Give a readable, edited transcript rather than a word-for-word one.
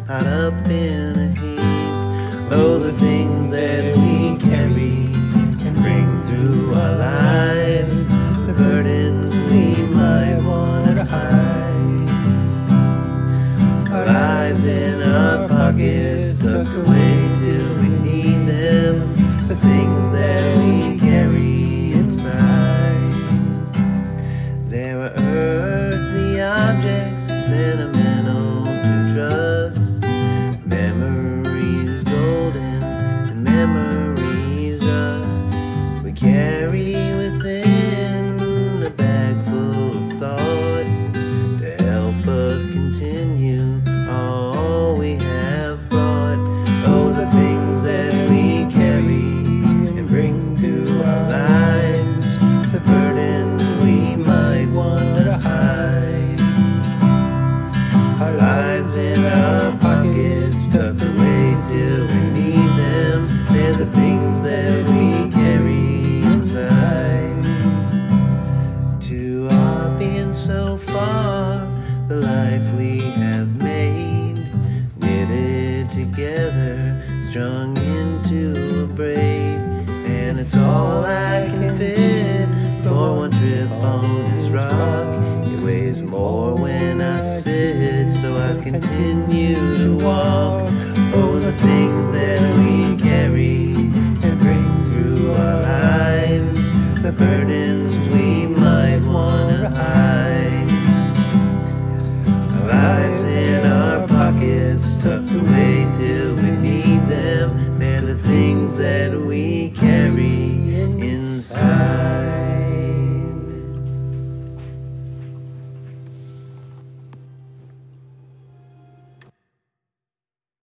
piled up in a heap. Oh, the things that we carry and bring through our lives, the burdens we might want to hide. Our lives in our pockets, tucked away till we need them, the things that we carry inside. There are earthly objects, sentimental to trust, memories golden and memories rust. We carry within a bag full of thought to help us continue all we have brought. Oh, the things that we carry and bring to our lives, the burdens we might want to hide. Our lives in our pockets, tucked away till we need them, they're the things that we carry inside. To our being so far, the life we have made, knitted together, strung into a braid, and it's all I can fit for one trip on this rock. It weighs more when I sit, so I continue to walk. Oh, the things that we carry and bring through our lives, the burden